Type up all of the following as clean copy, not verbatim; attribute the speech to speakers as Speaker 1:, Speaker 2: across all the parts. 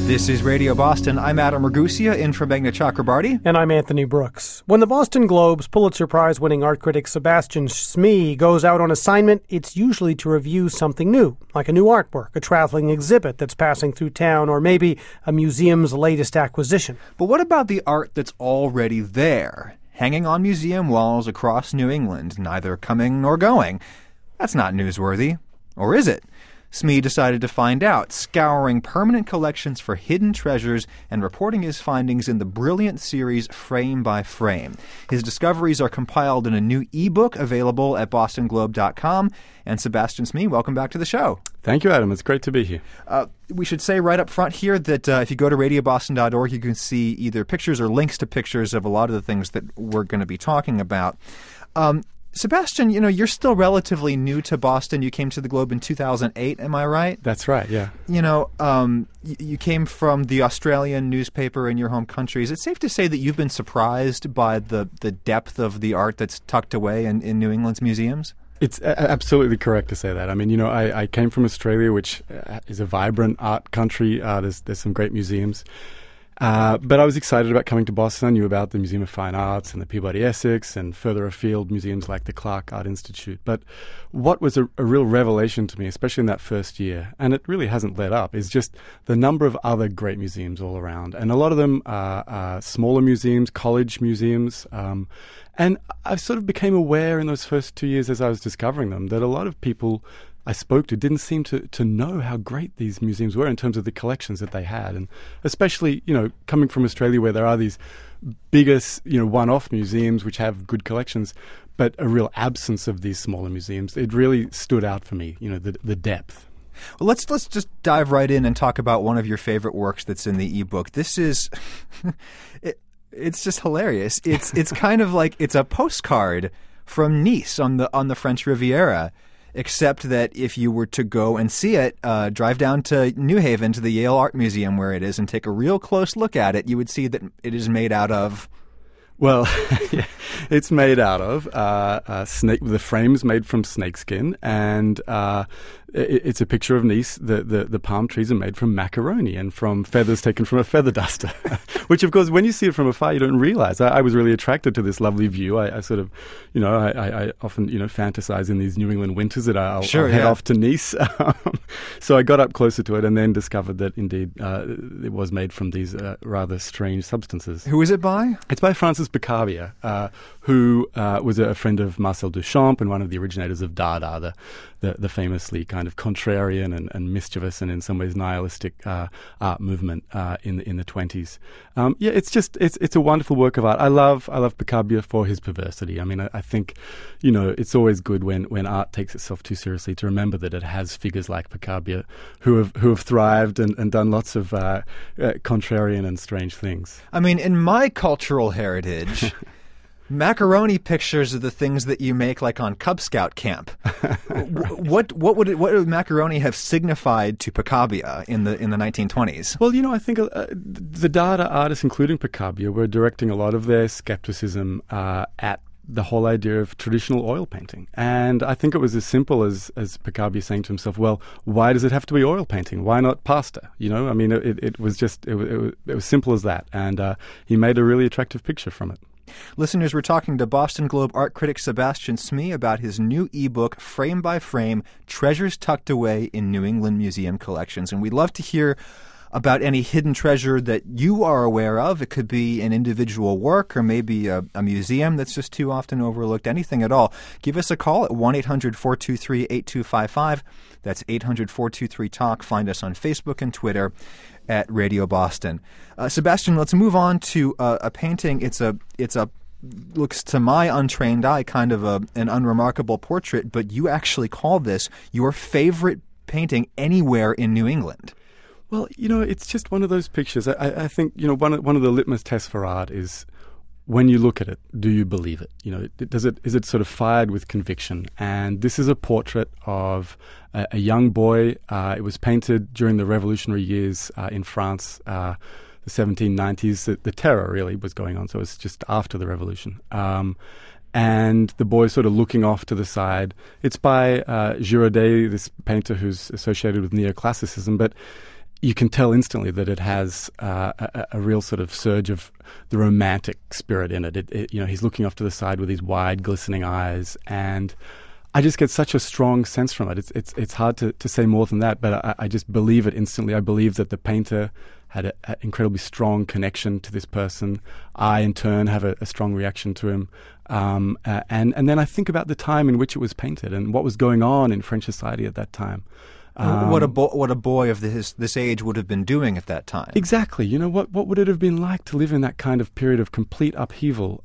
Speaker 1: This is Radio Boston. I'm Adam Ragusia, in for Meghna Chakrabarti.
Speaker 2: And I'm Anthony Brooks. When the Boston Globe's Pulitzer Prize-winning art critic Sebastian Smee goes out on assignment, it's usually to review something new, like a new artwork, a traveling exhibit that's passing through town, or maybe a museum's latest acquisition.
Speaker 1: But what about the art that's already there, hanging on museum walls across New England, neither coming nor going? That's not newsworthy. Or is it? Smee decided to find out, scouring permanent collections for hidden treasures and reporting his findings in the brilliant series Frame by Frame. His discoveries are compiled in a new ebook available at bostonglobe.com. And Sebastian Smee, welcome back to the show.
Speaker 3: Thank you, Adam. It's great to be here.
Speaker 1: We should say right up front here that if you go to radioboston.org, you can see either pictures or links to pictures of a lot of the things that we're going to be talking about. Sebastian, you're still relatively new to Boston. You came to the Globe in 2008, am I right?
Speaker 3: That's right, yeah.
Speaker 1: You came from the Australian newspaper in your home country. Is it safe to say that you've been surprised by the depth of the art that's tucked away in New England's museums?
Speaker 3: It's absolutely correct to say that. I mean, I came from Australia, which is a vibrant art country. There's some great museums. But I was excited about coming to Boston. I knew about the Museum of Fine Arts and the Peabody Essex and further afield museums like the Clark Art Institute. But what was a real revelation to me, especially in that first year, and it really hasn't let up, is just the number of other great museums all around. And a lot of them are smaller museums, college museums. And I sort of became aware in those first 2 years as I was discovering them that a lot of people I spoke to didn't seem to know how great these museums were in terms of the collections that they had. And especially, coming from Australia where there are these biggest, one-off museums which have good collections, but a real absence of these smaller museums, it really stood out for me, the depth.
Speaker 1: Well, let's just dive right in and talk about one of your favorite works that's in the ebook. This is... It's just hilarious. It's kind of like it's a postcard from Nice on the French Riviera, except that if you were to go and see it, drive down to New Haven to the Yale Art Museum where it is and take a real close look at it, you would see that it is made out of...
Speaker 3: Well, yeah, it's made out of snake. The frame's made from snakeskin, and it's a picture of Nice. The palm trees are made from macaroni and from feathers taken from a feather duster, which, of course, when you see it from afar, you don't realize. I was really attracted to this lovely view. I sort of, I often, fantasize in these New England winters that I'll head off to Nice. So I got up closer to it and then discovered that, indeed, it was made from these rather strange substances.
Speaker 1: Who is it by?
Speaker 3: It's by Francis Picabia, who was a friend of Marcel Duchamp and one of the originators of Dada, the famously kind of contrarian and mischievous and in some ways nihilistic art movement in the 20s. It's a wonderful work of art. I love Picabia for his perversity. I mean, I think, it's always good when art takes itself too seriously to remember that it has figures like Picabia who have thrived and done lots of contrarian and strange things.
Speaker 1: I mean, in my cultural heritage, macaroni pictures are the things that you make like on Cub Scout camp. What would macaroni have signified to Picabia in the 1920s?
Speaker 3: Well, I think the Dada artists, including Picabia, were directing a lot of their skepticism at the whole idea of traditional oil painting. And I think it was as simple as Picabia saying to himself, well, why does it have to be oil painting? Why not pasta? I mean, it was simple as that. And he made a really attractive picture from it.
Speaker 1: Listeners, we're talking to Boston Globe art critic Sebastian Smee about his new ebook, Frame by Frame, Treasures Tucked Away in New England Museum Collections. And we'd love to hear about any hidden treasure that you are aware of. It could be an individual work or maybe a museum that's just too often overlooked. Anything at all. Give us a call at 1-800-423-8255. That's 800-423-TALK. Find us on Facebook and Twitter at Radio Boston. Sebastian, let's move on to a painting. It's a looks to my untrained eye kind of an unremarkable portrait, but you actually call this your favorite painting anywhere in New England.
Speaker 3: Well, it's just one of those pictures. I think, one of the litmus tests for art is when you look at it, do you believe it? Is it sort of fired with conviction? And this is a portrait of a young boy. It was painted during the revolutionary years in France, the 1790s. The terror really was going on, so it's just after the revolution. And the boy sort of looking off to the side. It's by Girodet, this painter who's associated with neoclassicism, but you can tell instantly that it has a real sort of surge of the romantic spirit in it. He's looking off to the side with these wide, glistening eyes, and I just get such a strong sense from it. It's hard to say more than that, but I just believe it instantly. I believe that the painter had an incredibly strong connection to this person. I, in turn, have a strong reaction to him. And then I think about the time in which it was painted and what was going on in French society at that time.
Speaker 1: What a boy of this age would have been doing at that time.
Speaker 3: Exactly. What would it have been like to live in that kind of period of complete upheaval?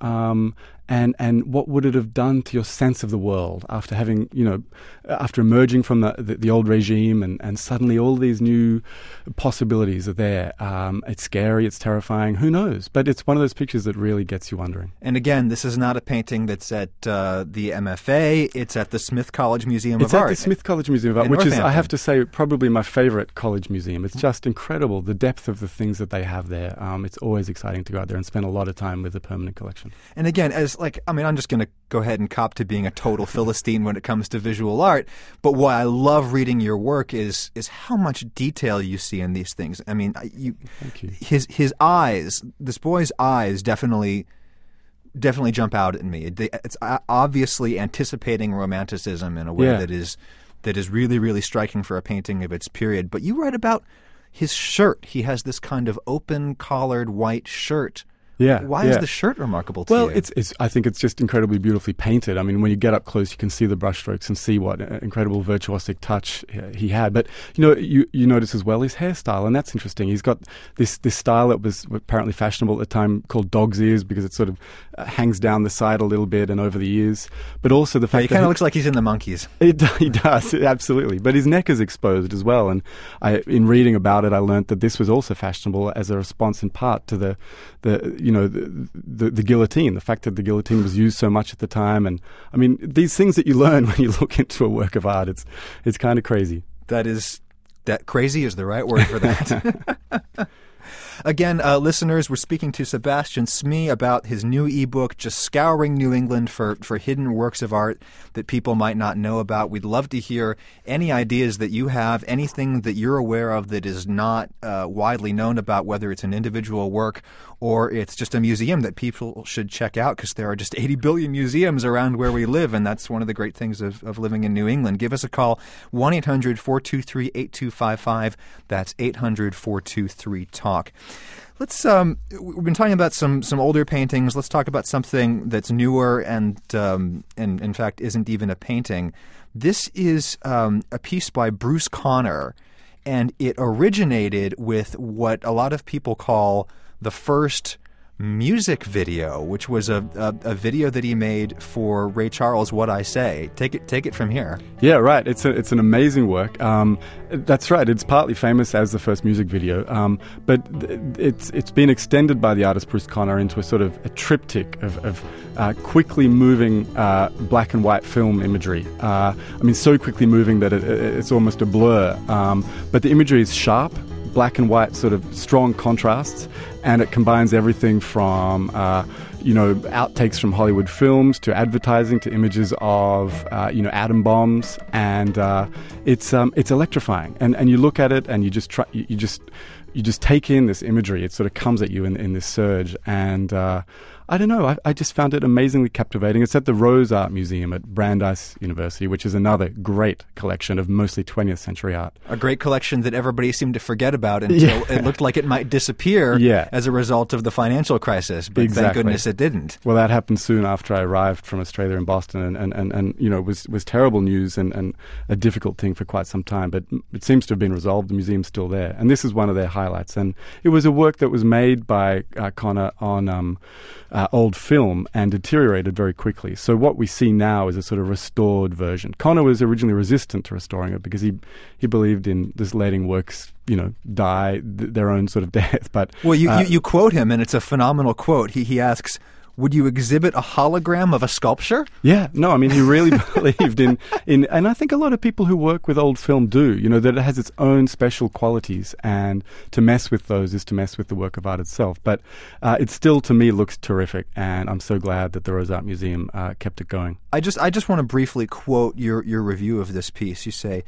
Speaker 3: And what would it have done to your sense of the world after having, after emerging from the old regime and suddenly all these new possibilities are there? It's scary, it's terrifying, who knows? But it's one of those pictures that really gets you wondering.
Speaker 1: And again, this is not a painting that's at the MFA, it's at the Smith College Museum of Art.
Speaker 3: It's at the Smith College Museum of Art, which is, I have to say, probably my favorite college museum. It's just incredible, the depth of the things that they have there. It's always exciting to go out there and spend a lot of time with the permanent collection.
Speaker 1: And again, I'm just going to go ahead and cop to being a total Philistine when it comes to visual art, but what I love reading your work is how much detail you see in these things. I mean,
Speaker 3: Thank you.
Speaker 1: His eyes, this boy's eyes definitely jump out at me. It's obviously anticipating romanticism in a way that is really, really striking for a painting of its period. But you write about his shirt. He has this kind of open-collared white shirt.
Speaker 3: Yeah.
Speaker 1: Why is the shirt remarkable to you?
Speaker 3: Well, I think it's just incredibly beautifully painted. I mean, when you get up close, you can see the brushstrokes and see what incredible virtuosic touch he had. But, you notice as well his hairstyle, and that's interesting. He's got this style that was apparently fashionable at the time called dog's ears because it sort of hangs down the side a little bit and over the ears. But also the fact
Speaker 1: he kind of looks like he's in the Monkees.
Speaker 3: He does, absolutely. But his neck is exposed as well. And in reading about it, I learned that this was also fashionable as a response in part to the guillotine, the fact that the guillotine was used so much at the time. And I mean, these things that you learn when you look into a work of art, it's kind of crazy.
Speaker 1: That crazy is the right word for that. Again, listeners, we're speaking to Sebastian Smee about his new ebook, Just Scouring New England for Hidden Works of Art that people might not know about. We'd love to hear any ideas that you have, anything that you're aware of that is not widely known about, whether it's an individual work or it's just a museum that people should check out, because there are just 80 billion museums around where we live, and that's one of the great things of living in New England. Give us a call, 1-800-423-8255. That's 800-423-TALK. Let's we've been talking about some older paintings. Let's talk about something that's newer and in fact isn't even a painting. This is a piece by Bruce Conner, and it originated with what a lot of people call the first music video, which was a video that he made for Ray Charles' What I Say. Take it from here.
Speaker 3: Yeah, right. It's an amazing work. That's right. It's partly famous as the first music video, but it's been extended by the artist Bruce Conner into a sort of a triptych of quickly moving black and white film imagery. I mean, so quickly moving that it's almost a blur. But the imagery is sharp, black and white, sort of strong contrasts, and it combines everything from outtakes from Hollywood films to advertising to images of atom bombs, and it's electrifying. And you look at it and you just take in this imagery. It sort of comes at you in this surge, and I don't know. I just found it amazingly captivating. It's at the Rose Art Museum at Brandeis University, which is another great collection of mostly 20th century art.
Speaker 1: A great collection that everybody seemed to forget about until it looked like it might disappear as a result of the financial crisis. But thank goodness it didn't.
Speaker 3: Well, that happened soon after I arrived from Australia in Boston, and was terrible news and a difficult thing for quite some time. But it seems to have been resolved. The museum's still there, and this is one of their highlights. And it was a work that was made by Conner on old film and deteriorated very quickly. So what we see now is a sort of restored version. Conner was originally resistant to restoring it because he believed in just letting works die their own sort of death. But
Speaker 1: you quote him, and it's a phenomenal quote. He asks, would you exhibit a hologram of a sculpture?
Speaker 3: Yeah, no, I mean, he really believed in, and I think a lot of people who work with old film do, that it has its own special qualities, and to mess with those is to mess with the work of art itself. But it still, to me, looks terrific, and I'm so glad that the Rose Art Museum kept it going.
Speaker 1: I just want to briefly quote your review of this piece. You say,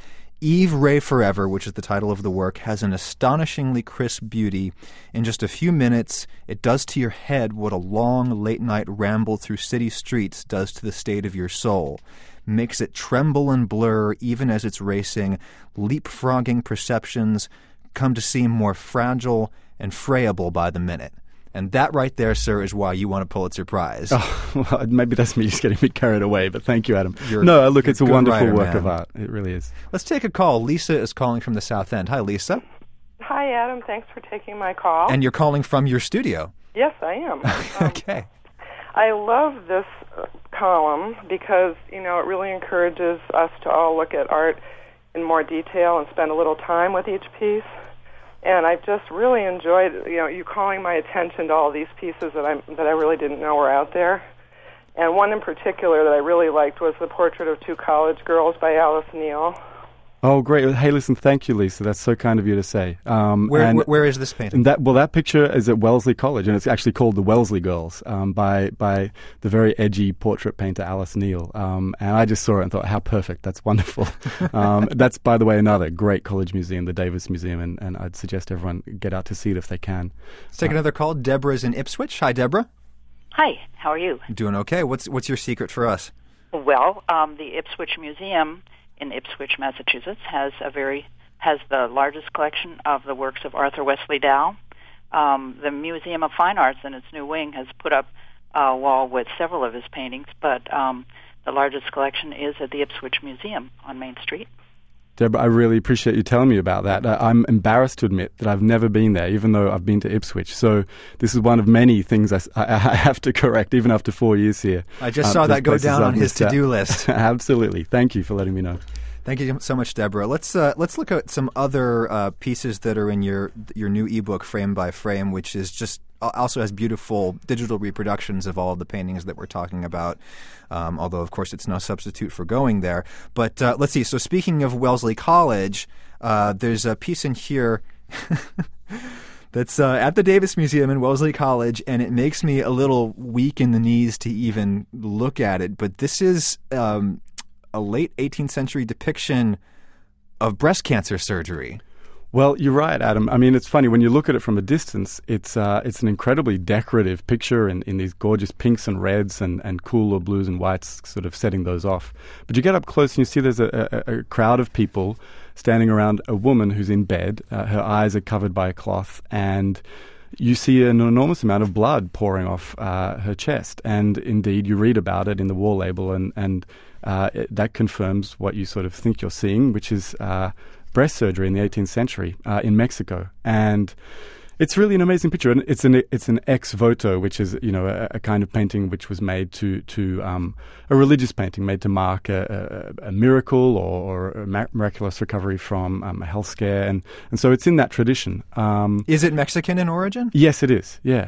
Speaker 1: Eve Ray Forever, which is the title of the work, has an astonishingly crisp beauty. In just a few minutes, it does to your head what a long late-night ramble through city streets does to the state of your soul. Makes it tremble and blur even as it's racing. Leapfrogging perceptions come to seem more fragile and frayable by the minute. And that right there, sir, is why you won a Pulitzer Prize.
Speaker 3: Oh, well, maybe that's me just getting a bit carried away, but thank you, Adam. No, look, it's a wonderful work of art. It really is.
Speaker 1: Let's take a call. Lisa is calling from the South End. Hi, Lisa.
Speaker 4: Hi, Adam. Thanks for taking my call.
Speaker 1: And you're calling from your studio.
Speaker 4: Yes, I am.
Speaker 1: Okay.
Speaker 4: I love this column because, it really encourages us to all look at art in more detail and spend a little time with each piece. And I just really enjoyed, you calling my attention to all these pieces that I really didn't know were out there. And one in particular that I really liked was the Portrait of Two College Girls by Alice Neel.
Speaker 3: Oh, great. Hey, listen, thank you, Lisa. That's so kind of you to say.
Speaker 1: Where is this painting?
Speaker 3: That picture is at Wellesley College, and it's actually called The Wellesley Girls by the very edgy portrait painter Alice Neel. And I just saw it and thought, how perfect. That's wonderful. That's, by the way, another great college museum, the Davis Museum, and I'd suggest everyone get out to see it if they can.
Speaker 1: Let's take another call. Deborah's in Ipswich. Hi, Deborah.
Speaker 5: Hi, how are you?
Speaker 1: Doing okay. What's your secret for us?
Speaker 5: Well, the Ipswich Museum in Ipswich, Massachusetts, has the largest collection of the works of Arthur Wesley Dow. The Museum of Fine Arts in its new wing has put up a wall with several of his paintings, but the largest collection is at the Ipswich Museum on Main Street.
Speaker 3: Deborah, I really appreciate you telling me about that. I'm embarrassed to admit that I've never been there, even though I've been to Ipswich. So this is one of many things I have to correct, even after 4 years here.
Speaker 1: I just saw that go down on his to-do list.
Speaker 3: Absolutely. Thank you for letting me know.
Speaker 1: Thank you so much, Deborah. Let's look at some other pieces that are in your new ebook, Frame by Frame, which is just also has beautiful digital reproductions of all of the paintings that we're talking about, although, of course, it's no substitute for going there. But let's see. So speaking of Wellesley College, there's a piece in here that's at the Davis Museum in Wellesley College, and it makes me a little weak in the knees to even look at it. But this is a late 18th century depiction of breast cancer surgery.
Speaker 3: Well, you're right, Adam. I mean, it's funny. When you look at it from a distance, it's an incredibly decorative picture in these gorgeous pinks and reds and cooler blues and whites sort of setting those off. But you get up close and you see there's a crowd of people standing around a woman who's in bed. Her eyes are covered by a cloth, and you see an enormous amount of blood pouring off her chest. And indeed, you read about it in the wall label, and that confirms what you sort of think you're seeing, which is breast surgery in the 18th century in Mexico. And it's really an amazing picture, and it's an ex voto, which is a kind of painting which was made to a religious painting made to mark a miracle or a miraculous recovery from a health scare, and so it's in that tradition.
Speaker 1: Is it Mexican in origin?
Speaker 3: Yes, it is. Yeah.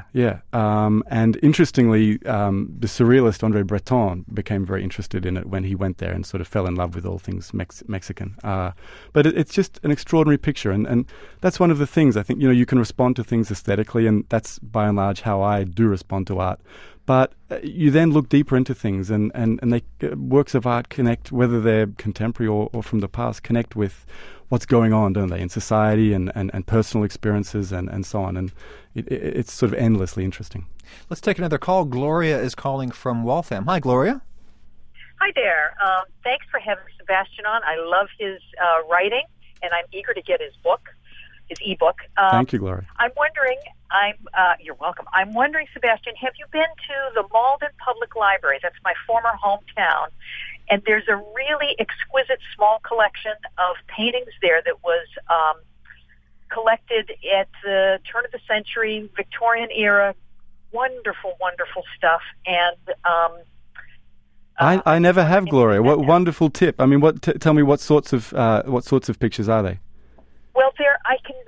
Speaker 3: And interestingly, the surrealist André Breton became very interested in it when he went there and sort of fell in love with all things Mexican. But it's just an extraordinary picture, and that's one of the things I think you can respond to things aesthetically, and that's by and large how I do respond to art. But you then look deeper into things, and they works of art connect, whether they're contemporary or from the past, connect with what's going on, don't they, in society and personal experiences and so on. And it's sort of endlessly interesting.
Speaker 1: Let's take another call. Gloria is calling from Waltham. Hi, Gloria.
Speaker 6: Hi there. Thanks for having Sebastian on. I love his writing, and I'm eager to get his ebook.
Speaker 3: Thank you, Gloria.
Speaker 6: I'm wondering, you're welcome. I'm wondering, Sebastian, have you been to the Malden Public Library? That's my former hometown. And there's a really exquisite small collection of paintings there that was collected at the turn of the century, Victorian era. Wonderful, wonderful stuff. And
Speaker 3: I never have, Gloria. What wonderful tip! I mean, tell me what sorts of pictures are they?
Speaker 6: Well, there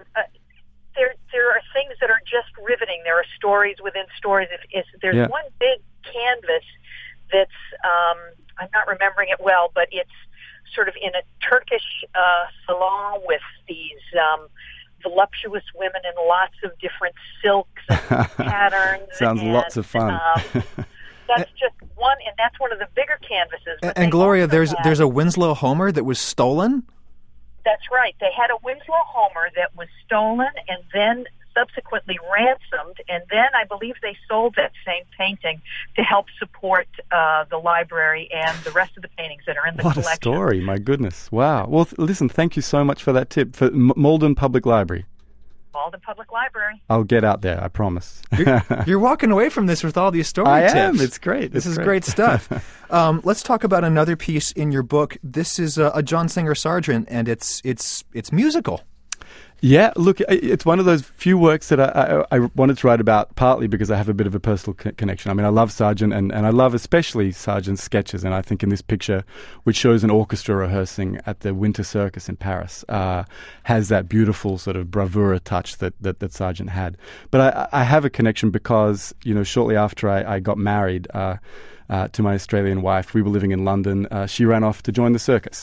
Speaker 6: are things that are just riveting. There are stories within stories. There's one big canvas that's I'm not remembering it well, but it's sort of in a Turkish salon with these voluptuous women in lots of different silks and patterns.
Speaker 3: Sounds lots of fun.
Speaker 6: That's just one, and that's one of the bigger canvases.
Speaker 1: And Gloria, there's a Winslow Homer that was stolen?
Speaker 6: That's right. They had a Winslow Homer that was stolen and then subsequently ransomed, and then I believe they sold that same painting to help support the library and the rest of the paintings that are in the collection.
Speaker 3: What a story, my goodness. Wow. Well, listen, thank you so much for that tip. For Malden Public Library.
Speaker 6: Malden Public Library.
Speaker 3: I'll get out there, I promise.
Speaker 1: You're walking away from this with all these story
Speaker 3: I
Speaker 1: tips.
Speaker 3: am. It's great.
Speaker 1: This is great stuff. Let's talk about another piece in your book. This is a John Singer Sargent, and it's musical.
Speaker 3: Yeah, look, it's one of those few works that I wanted to write about, partly because I have a bit of a personal connection. I mean, I love Sargent, and I love especially Sargent's sketches, and I think in this picture, which shows an orchestra rehearsing at the Winter Circus in Paris, has that beautiful sort of bravura touch that Sargent had. But I have a connection because, shortly after I got married, to my Australian wife. We were living in London. She ran off to join the circus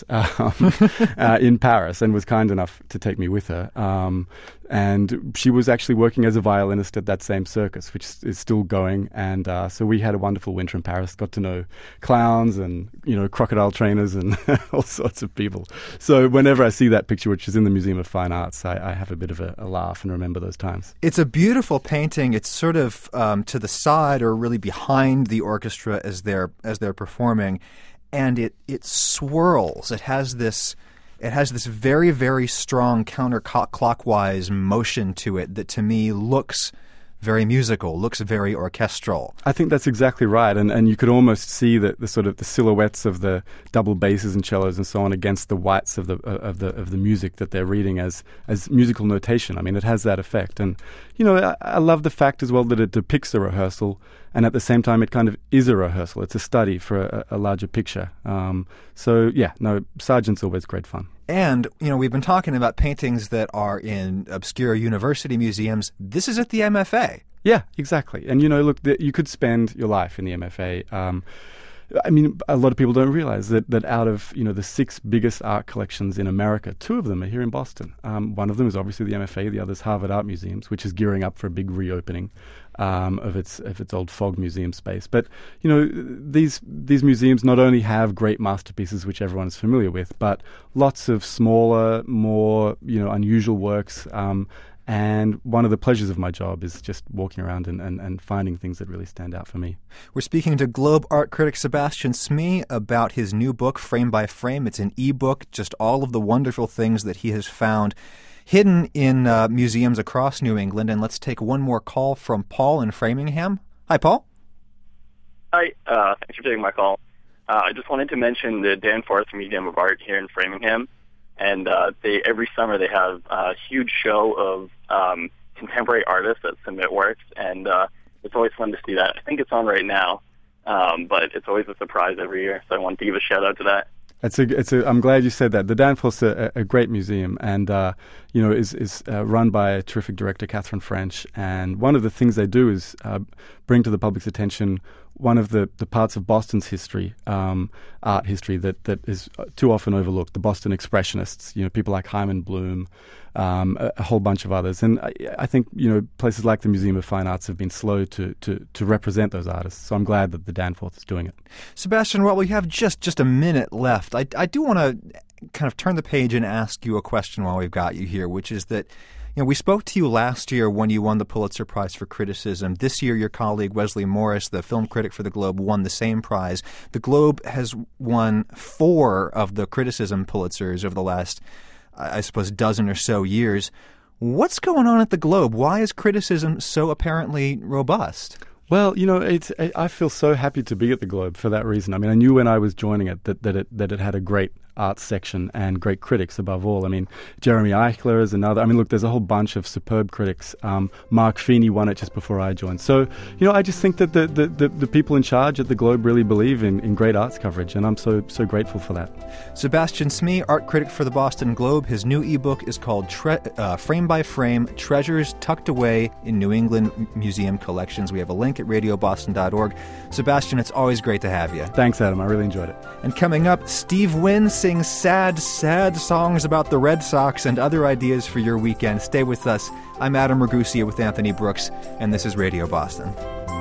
Speaker 3: in Paris and was kind enough to take me with her. And she was actually working as a violinist at that same circus, which is still going. And so we had a wonderful winter in Paris, got to know clowns and, crocodile trainers and all sorts of people. So whenever I see that picture, which is in the Museum of Fine Arts, I have a bit of a laugh and remember those times.
Speaker 1: It's a beautiful painting. It's sort of to the side or really behind the orchestra as they're performing. And it swirls. It has this very, very strong counterclockwise motion to it that to me looks very musical, looks very orchestral.
Speaker 3: I think that's exactly right, and you could almost see the sort of the silhouettes of the double basses and cellos and so on against the whites of the music that they're reading as musical notation. I mean, it has that effect, and I love the fact as well that it depicts a rehearsal, and at the same time, it kind of is a rehearsal. It's a study for a larger picture. Sargent's always great fun.
Speaker 1: And, we've been talking about paintings that are in obscure university museums. This is at the MFA.
Speaker 3: Yeah, exactly. And, look, you could spend your life in the MFA. A lot of people don't realize that out of, the 6 biggest art collections in America, 2 of them are here in Boston. One of them is obviously the MFA, the other is Harvard Art Museums, which is gearing up for a big reopening of its old Fogg Museum space. But, these museums not only have great masterpieces, which everyone is familiar with, but lots of smaller, more, unusual works. And one of the pleasures of my job is just walking around and finding things that really stand out for me.
Speaker 1: We're speaking to Globe art critic Sebastian Smee about his new book, Frame by Frame. It's an e-book, just all of the wonderful things that he has found hidden in museums across New England. And let's take one more call from Paul in Framingham. Hi, Paul.
Speaker 7: Hi. Thanks for taking my call. I just wanted to mention the Danforth Museum of Art here in Framingham. And every summer they have a huge show of contemporary artists that submit works, and it's always fun to see that. I think it's on right now, but it's always a surprise every year, so I wanted to give a shout-out to that.
Speaker 3: I'm glad you said that. The Danforth's a great museum, and is run by a terrific director, Catherine French. And one of the things they do is bring to the public's attention one of the parts of Boston's history, art history, that is too often overlooked. The Boston Expressionists, people like Hyman Bloom, a whole bunch of others. And I think places like the Museum of Fine Arts have been slow to represent those artists. So I'm glad that the Danforth is doing it.
Speaker 1: Sebastian, well, we have just a minute left. I do want to kind of turn the page and ask you a question while we've got you here, which is that we spoke to you last year when you won the Pulitzer Prize for Criticism. This year, your colleague Wesley Morris, the film critic for the Globe, won the same prize. The Globe has won 4 of the criticism Pulitzers over the last, I suppose, dozen or so years. What's going on at the Globe? Why is criticism so apparently robust?
Speaker 3: Well, I feel so happy to be at the Globe for that reason. I mean, I knew when I was joining it that it had a great arts section and great critics above all. I mean, Jeremy Eichler is another. I mean, look, there's a whole bunch of superb critics. Mark Feeney won it just before I joined. So, I just think that the people in charge at the Globe really believe in great arts coverage, and I'm so grateful for that.
Speaker 1: Sebastian Smee, art critic for the Boston Globe. His new ebook is called Frame by Frame, Treasures Tucked Away in New England Museum Collections. We have a link at radioboston.org. Sebastian, it's always great to have you.
Speaker 3: Thanks, Adam. I really enjoyed it.
Speaker 1: And coming up, Steve Wynn sings sad songs about the Red Sox and other ideas for your weekend. Stay with us. I'm Adam Ragusea with Anthony Brooks, and this is Radio Boston.